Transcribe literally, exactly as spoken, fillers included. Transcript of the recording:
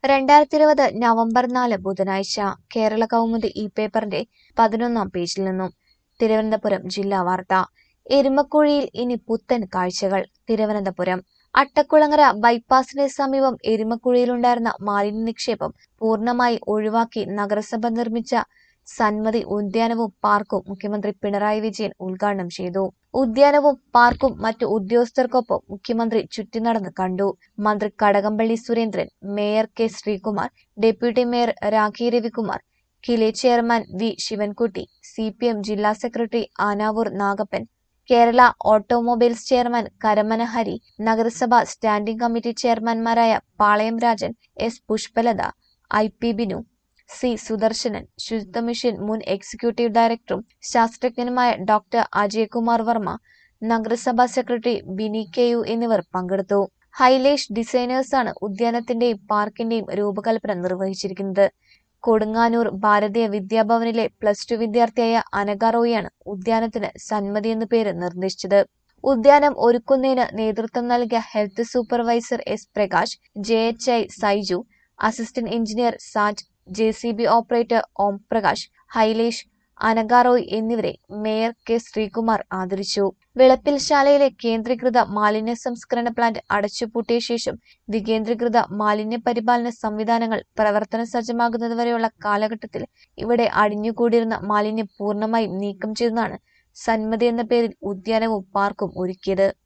രണ്ടായിരത്തി ഇരുപത് നവംബർ നാല് ബുധനാഴ്ച കേരള കൗമുദി ഈ പേപ്പറിന്റെ പതിനൊന്നാം പേജിൽ നിന്നും തിരുവനന്തപുരം ജില്ലാ വാർത്ത. എരുമക്കുഴിയിൽ ഇനി പുത്തൻ കാഴ്ചകൾ. തിരുവനന്തപുരം അട്ടക്കുളങ്ങര ബൈപ്പാസിന് സമീപം എരുമക്കുഴിയിലുണ്ടായിരുന്ന മാലിന്യ നിക്ഷേപം പൂർണ്ണമായി ഒഴിവാക്കി നഗരസഭ നിർമ്മിച്ച സന്മതി ഉദ്യാനവും പാർക്കും മുഖ്യമന്ത്രി പിണറായി വിജയൻ ഉദ്ഘാടനം ചെയ്തു. ഉദ്യാനവും പാർക്കും മറ്റു ഉദ്യോഗസ്ഥർക്കൊപ്പം മുഖ്യമന്ത്രി ചുറ്റിനടന്ന് കണ്ടു. മന്ത്രി Kadakampally Surendran, mayor K Sreekumar, deputy mayor Rakhi Ravikumar, Kile chairman V Sivankutty, C P M ജില്ലാ secretary Anavoor Nagappan, Kerala automobiles chairman Karamana Hari, നഗരസഭ സ്റ്റാൻഡിംഗ് കമ്മിറ്റി ചെയർമാൻമാരായ Palayam Rajan, S Pushpalatha, I P Binu, C Sudarshanan, ശുചിത്വ മിഷൻ മുൻ എക്സിക്യൂട്ടീവ് ഡയറക്ടറും ശാസ്ത്രജ്ഞനുമായ ഡോക്ടർ അജയ്കുമാർ വർമ്മ, നഗരസഭാ സെക്രട്ടറി ബിനി കെ യു എന്നിവർ പങ്കെടുത്തു. ഹൈലേഷ് ഡിസൈനേഴ്സാണ് ഉദ്യാനത്തിന്റെയും പാർക്കിന്റെയും രൂപകൽപ്പന നിർവഹിച്ചിരിക്കുന്നത്. കൊടുങ്ങാനൂർ ഭാരതീയ വിദ്യാഭവനിലെ പ്ലസ് ടു വിദ്യാർത്ഥിയായ അനഘ റോയിയാണ് ഉദ്യാനത്തിന് സന്മതി എന്ന പേര് നിർദ്ദേശിച്ചത്. ഉദ്യാനം ഒരുക്കുന്നതിന് നേതൃത്വം നൽകിയ health supervisor S Prakash, J H I Saiju, assistant engineer Saj, J C B operator Om Prakash, Hailesh, Anagha Roy എന്നിവരെ മേയർ കെ ശ്രീകുമാർ ആദരിച്ചു. വിളപ്പിൽശാലയിലെ കേന്ദ്രീകൃത മാലിന്യ സംസ്കരണ പ്ലാന്റ് അടച്ചുപൂട്ടിയ ശേഷം വികേന്ദ്രീകൃത മാലിന്യ പരിപാലന സംവിധാനങ്ങൾ പ്രവർത്തന സജ്ജമാകുന്നതുവരെയുള്ള കാലഘട്ടത്തിൽ ഇവിടെ അടിഞ്ഞുകൂടിയിരുന്ന മാലിന്യം പൂർണ്ണമായും നീക്കം ചെയ്താണ് സന്മതി എന്ന പേരിൽ ഉദ്യാനവും പാർക്കും ഒരുക്കിയത്.